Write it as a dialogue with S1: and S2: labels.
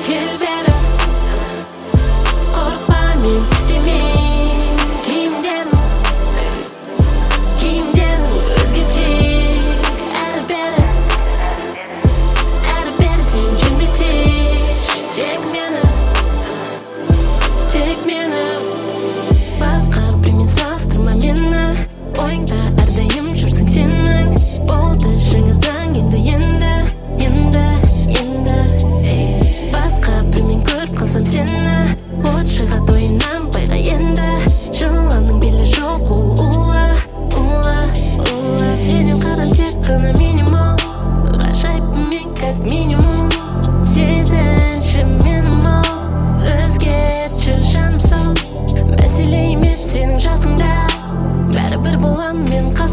S1: кел бері қорықпа мен тістемеймін киімдерін өзгертейік әрі бері сен жүрмесей тек мені басқа біреумен салыстырма мені ойыңда әрдайым жүрсің сенің болды жаңа заң енді басқа біреумен көріп қалсам сені от шығады ойынан байға енді жыланның белі жоқ ол ула сенен қадам тек қана минимал ғажайыппын мен как минимум сезінші менім ау өзгертші жаным сау мәселе емес сенің жасыңда бәрібір болам мен